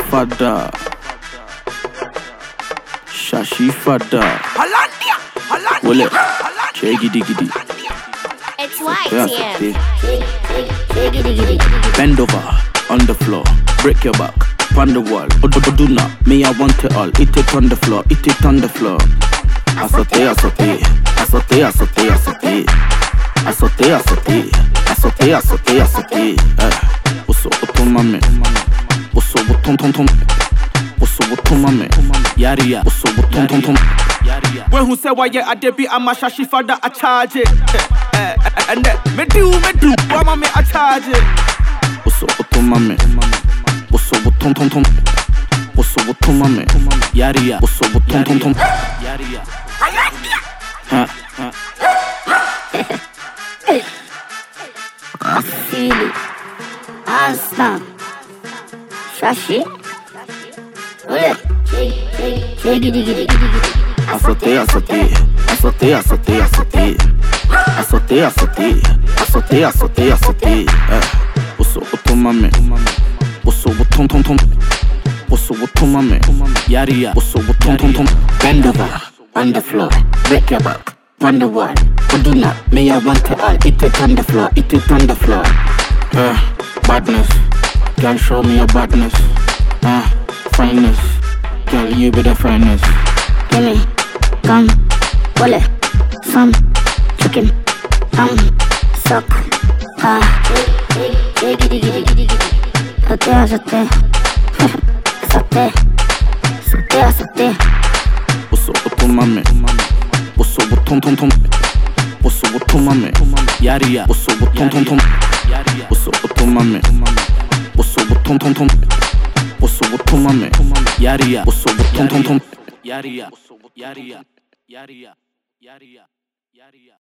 fada. Shashi fada. Wole. Giddy. It's YTM. Bend over on the floor. Break your back. On the wall. Do not. Me, I want it all. Eat it on the floor. Eat it on the floor. I saute. Oso otomame. Oso botom. Oso botomame. Yaria. Oso botom. When who say why I debi I'm a shashi father I charge it. And me do. Why me I charge it. Oso otomame. Oso botom. Oso botomame. Yaria. Oso botom. Yaria. I feel it. Asta. Shashi. Ole. Giddy. I saute. Oso otomame. Oso botom. Oso botomame. Yaria. Oso botom. Bend over on the floor. Break your back on the wall. Do not. Me, I want it all. Eat it on the floor. Badness. Girl, show me your badness. Fineness. Girl, you be the finest. Give me, come, wole, some chicken, suck, saute. Oso otomame. Oso botom. Oso botomame. Yaria. Oso botom. Oso otomame. Oso botom. Oso botomame. Yaria. Oso botom. Yaria.